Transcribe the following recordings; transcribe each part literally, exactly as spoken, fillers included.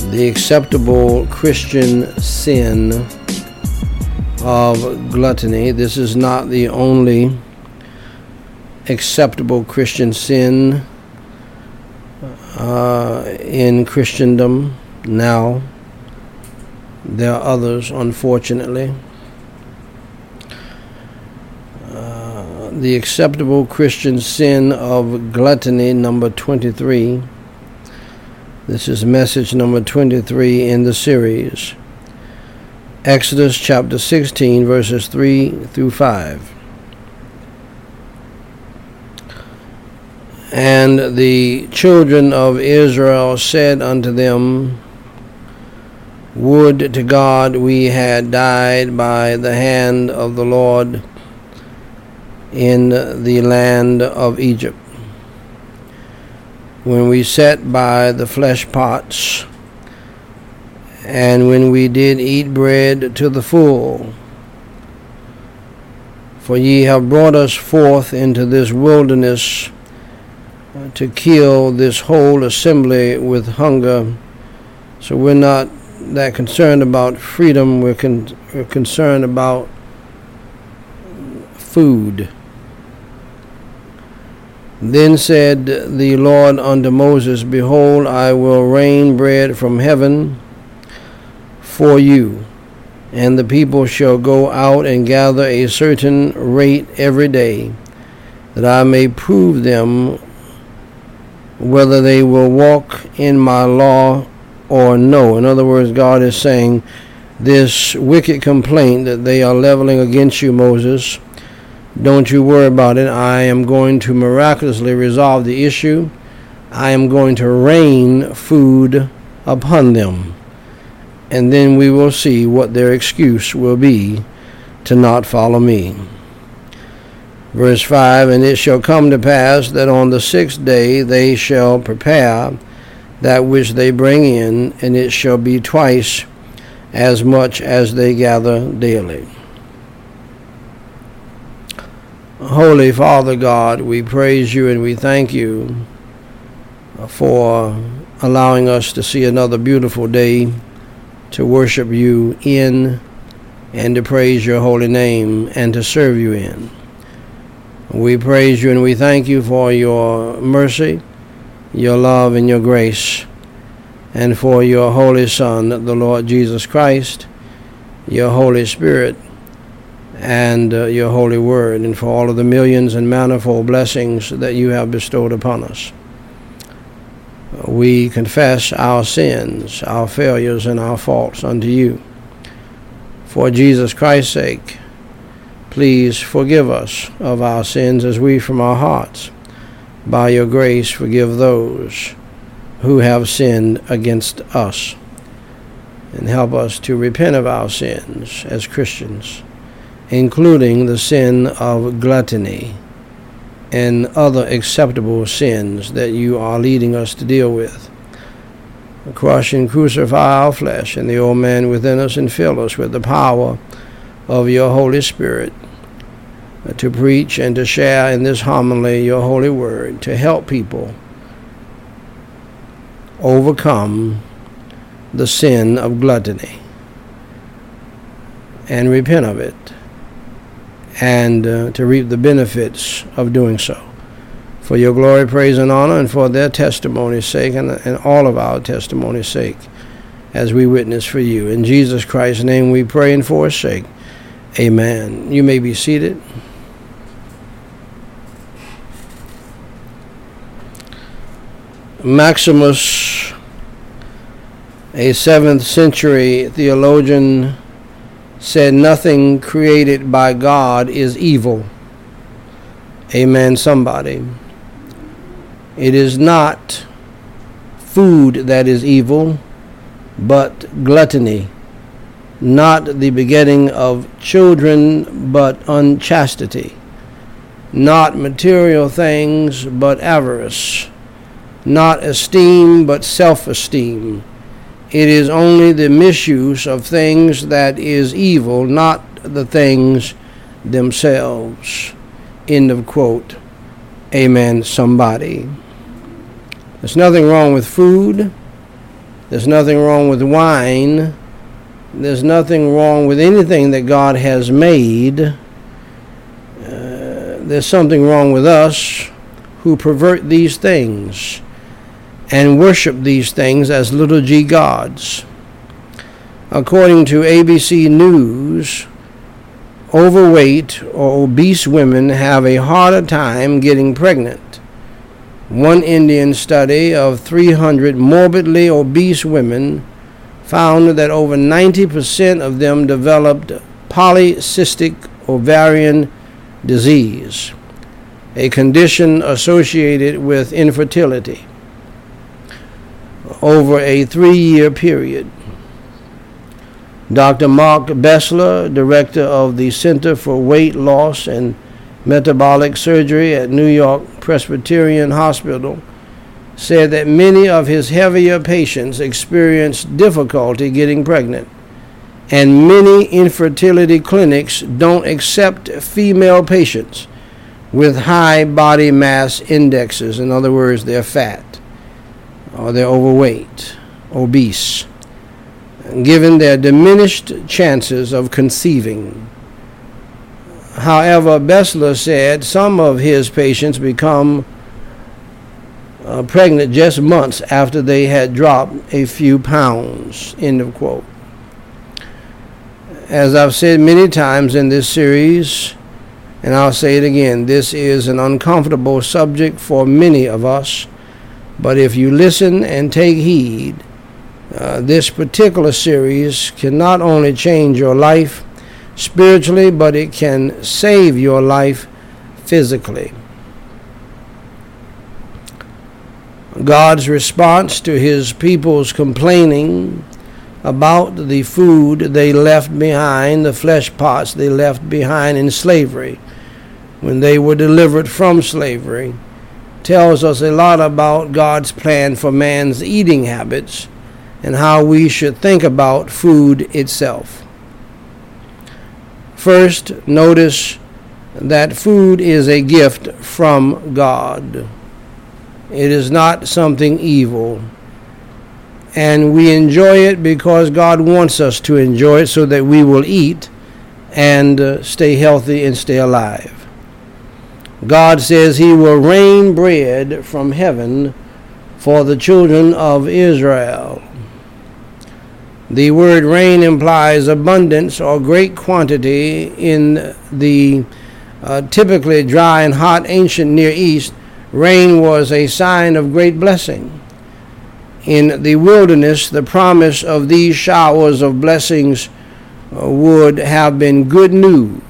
the acceptable Christian sin of gluttony. This is not the only acceptable Christian sin uh, in Christendom now. There are others, unfortunately. Uh, the acceptable Christian sin of gluttony, number twenty-three. This is message number twenty-three in the series. Exodus chapter sixteen, verses three through five. And the children of Israel said unto them, Would to God we had died by the hand of the Lord in the land of Egypt, when we sat by the flesh pots, and when we did eat bread to the full. For ye have brought us forth into this wilderness to kill this whole assembly with hunger. So we're not that concerned about freedom, we're, con- we're concerned about food. Then said the Lord unto Moses, Behold, I will rain bread from heaven for you, and the people shall go out and gather a certain rate every day, that I may prove them whether they will walk in my law or no. In other words, God is saying, this wicked complaint that they are leveling against you, Moses, don't you worry about it. I am going to miraculously resolve the issue. I am going to rain food upon them. And then we will see what their excuse will be to not follow me. Verse five, And it shall come to pass that on the sixth day they shall prepare that which they bring in, and it shall be twice as much as they gather daily. Holy Father God, we praise you and we thank you for allowing us to see another beautiful day to worship you in and to praise your holy name and to serve you in. We praise you and we thank you for your mercy, your love, and your grace, and for your Holy Son, the Lord Jesus Christ, your Holy Spirit, and uh, your holy word, and for all of the millions and manifold blessings that you have bestowed upon us. We confess our sins, our failures, and our faults unto you. For Jesus Christ's sake, please forgive us of our sins as we from our hearts, by your grace, forgive those who have sinned against us, and help us to repent of our sins as Christians, including the sin of gluttony and other acceptable sins that you are leading us to deal with. Crush and crucify our flesh and the old man within us, and fill us with the power of your Holy Spirit to preach and to share in this homily your holy word, to help people overcome the sin of gluttony and repent of it, and uh, to reap the benefits of doing so. For your glory, praise, and honor, and for their testimony's sake, and, and all of our testimony's sake, as we witness for you. In Jesus Christ's name we pray, and for his sake, amen. You may be seated. Maximus, a seventh century theologian, said nothing created by God is evil. Amen, somebody. It is not food that is evil, but gluttony. Not the begetting of children, but unchastity. Not material things, but avarice. Not esteem, but self-esteem. It is only the misuse of things that is evil, not the things themselves. End of quote. Amen, somebody. There's nothing wrong with food. There's nothing wrong with wine. There's nothing wrong with anything that God has made. Uh, there's something wrong with us who pervert these things and worship these things as little g gods. According to A B C News, overweight or obese women have a harder time getting pregnant. One Indian study of three hundred morbidly obese women found that over ninety percent of them developed polycystic ovarian disease, a condition associated with infertility, over a three-year period. Doctor Mark Bessler, director of the Center for Weight Loss and Metabolic Surgery at New York Presbyterian Hospital, said that many of his heavier patients experience difficulty getting pregnant, and many infertility clinics don't accept female patients with high body mass indexes. In other words, they're fat or they're overweight, obese, given their diminished chances of conceiving. However, Bessler said some of his patients become uh, pregnant just months after they had dropped a few pounds. End of quote. As I've said many times in this series, and I'll say it again, this is an uncomfortable subject for many of us, but if you listen and take heed, uh, this particular series can not only change your life spiritually, but it can save your life physically. God's response to his people's complaining about the food they left behind, the flesh pots they left behind in slavery when they were delivered from slavery, tells us a lot about God's plan for man's eating habits and how we should think about food itself. First, notice that food is a gift from God. It is not something evil. And we enjoy it because God wants us to enjoy it so that we will eat and uh, stay healthy and stay alive. God says he will rain bread from heaven for the children of Israel. The word rain implies abundance or great quantity. In the uh, typically dry and hot ancient Near East, rain was a sign of great blessing. In the wilderness, the promise of these showers of blessings uh, would have been good news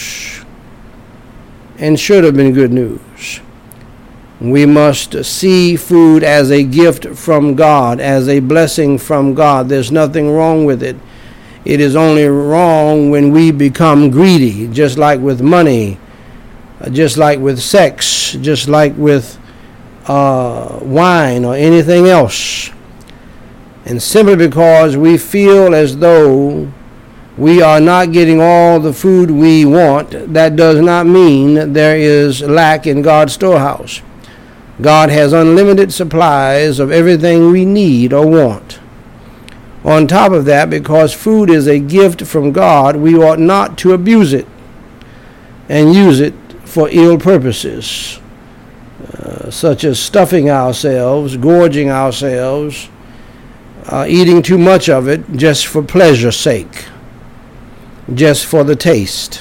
and should have been good news. We must see food as a gift from God, as a blessing from God. There's nothing wrong with it. It is only wrong when we become greedy, just like with money, just like with sex, just like with uh, wine or anything else. And simply because we feel as though we are not getting all the food we want, that does not mean there is lack in God's storehouse. God has unlimited supplies of everything we need or want. On top of that, because food is a gift from God, we ought not to abuse it and use it for ill purposes, uh, such as stuffing ourselves, gorging ourselves, uh, eating too much of it just for pleasure's sake, just for the taste.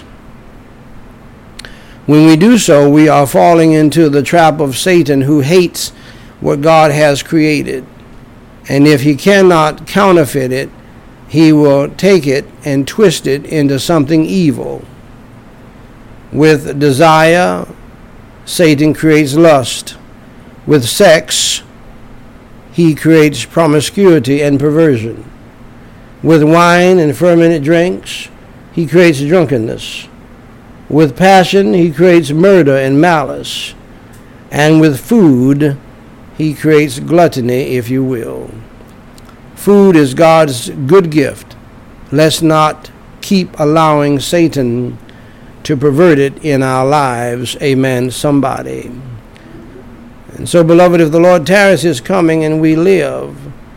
When we do so, we are falling into the trap of Satan, who hates what God has created. And if he cannot counterfeit it, he will take it and twist it into something evil. With desire, Satan creates lust. With sex, he creates promiscuity and perversion. With wine and fermented drinks, he creates drunkenness. With passion, he creates murder and malice. And with food, he creates gluttony, if you will. Food is God's good gift. Let's not keep allowing Satan to pervert it in our lives. Amen, somebody. And so, beloved, if the Lord tarries his coming and we live,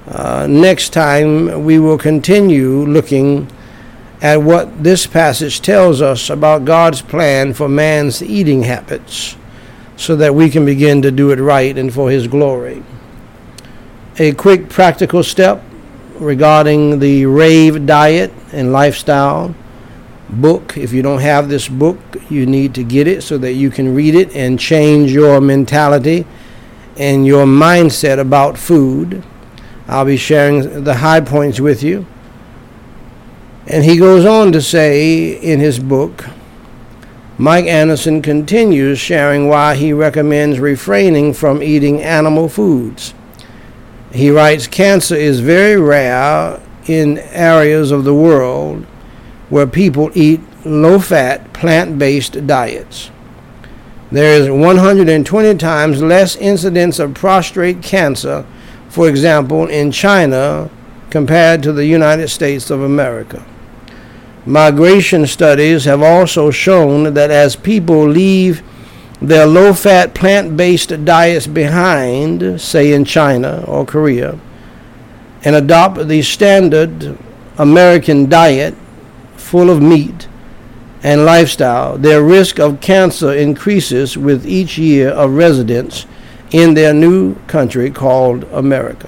Uh, next time we will continue looking at what this passage tells us about God's plan for man's eating habits so that we can begin to do it right and for his glory. A quick practical step regarding the Rave Diet and Lifestyle book. If you don't have this book, you need to get it so that you can read it and change your mentality and your mindset about food. I'll be sharing the high points with you. And he goes on to say in his book, Mike Anderson continues sharing why he recommends refraining from eating animal foods. He writes, cancer is very rare in areas of the world where people eat low-fat, plant-based diets. There is one hundred twenty times less incidence of prostate cancer, for example, in China compared to the United States of America. Migration studies have also shown that as people leave their low-fat, plant-based diets behind, say in China or Korea, and adopt the standard American diet full of meat and lifestyle, their risk of cancer increases with each year of residence in their new country called America.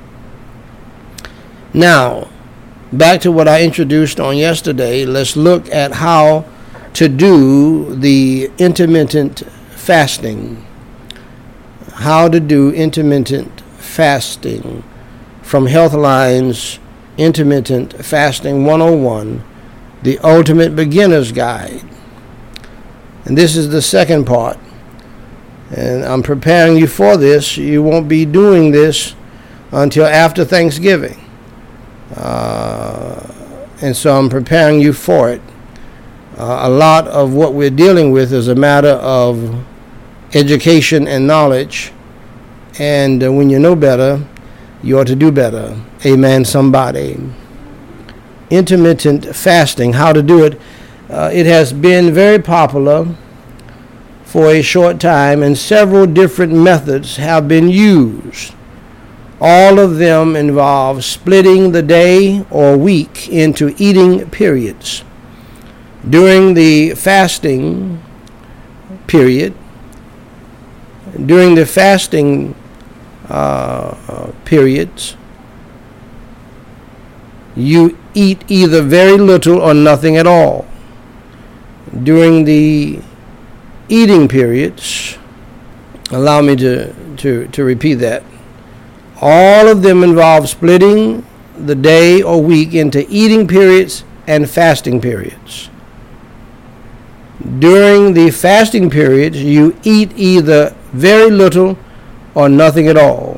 Now, back to what I introduced on yesterday, let's look at how to do the intermittent fasting. How to do intermittent fasting from Healthline's Intermittent Fasting one oh one, the Ultimate Beginner's Guide. And this is the second part. And I'm preparing you for this. You won't be doing this until after Thanksgiving. Uh, and so I'm preparing you for it. Uh, a lot of what we're dealing with is a matter of education and knowledge. And uh, when you know better, you ought to do better. Amen, somebody. Intermittent fasting, how to do it. Uh, it has been very popular for a short time, and several different methods have been used. All of them involve splitting the day or week into eating periods. During the fasting period, during the fasting uh, periods, you eat either very little or nothing at all. During the eating periods, allow me to, to, to repeat that. All of them involve splitting the day or week into eating periods and fasting periods. During the fasting periods, you eat either very little or nothing at all.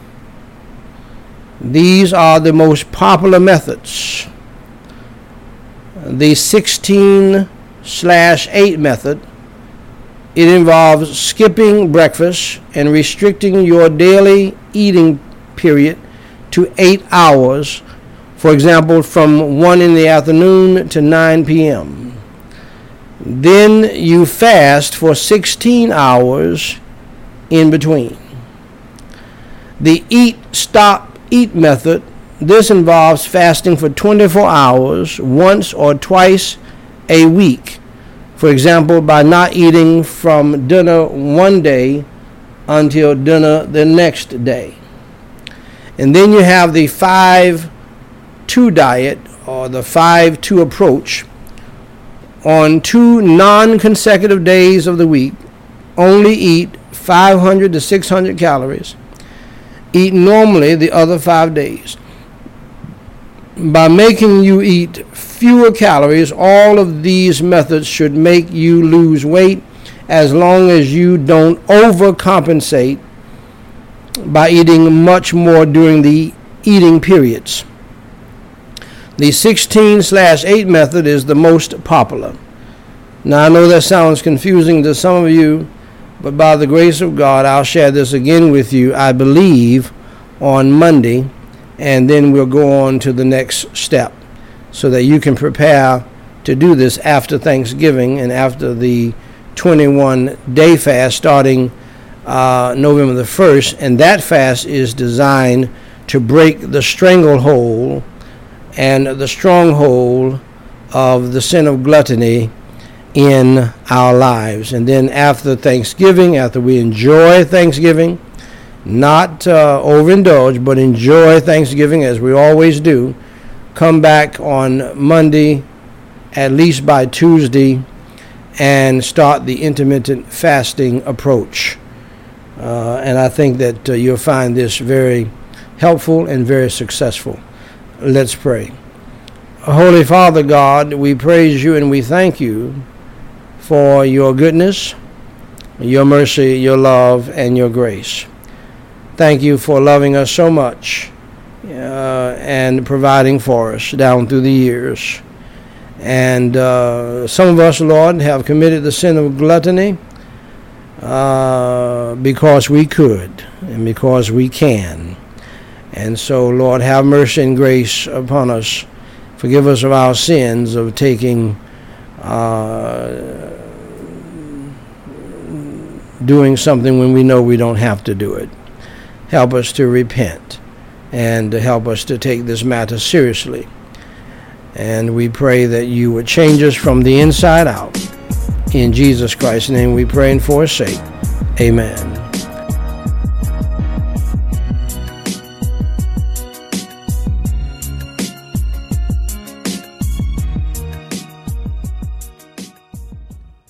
These are the most popular methods. The sixteen slash eight method, it involves skipping breakfast and restricting your daily eating period to eight hours, for example, from one in the afternoon to nine p.m. Then you fast for sixteen hours in between. The eat, stop, eat method, this involves fasting for twenty-four hours once or twice a week. For example, by not eating from dinner one day until dinner the next day. And then you have the five two diet, or the five two approach. On two non-consecutive days of the week, only eat five hundred to six hundred calories. Eat normally the other five days. By making you eat fewer calories, all of these methods should make you lose weight as long as you don't overcompensate by eating much more during the eating periods. The sixteen slash eight method is the most popular. Now, I know that sounds confusing to some of you, but by the grace of God, I'll share this again with you, I believe, on Monday, and then we'll go on to the next step so that you can prepare to do this after Thanksgiving and after the twenty-one day fast starting uh, November the first. And that fast is designed to break the stranglehold and the stronghold of the sin of gluttony in our lives. And then after Thanksgiving, after we enjoy Thanksgiving, not uh, overindulge, but enjoy Thanksgiving as we always do, come back on Monday, at least by Tuesday, and start the intermittent fasting approach. Uh, and I think that uh, you'll find this very helpful and very successful. Let's pray. Holy Father God, we praise you and we thank you for your goodness, your mercy, your love, and your grace. Thank you for loving us so much uh, and providing for us down through the years. And uh, some of us, Lord, have committed the sin of gluttony uh, because we could and because we can. And so, Lord, have mercy and grace upon us. Forgive us of our sins of taking, uh, doing something when we know we don't have to do it. Help us to repent and to help us to take this matter seriously. And we pray that you would change us from the inside out. In Jesus Christ's name we pray and for his sake. Amen.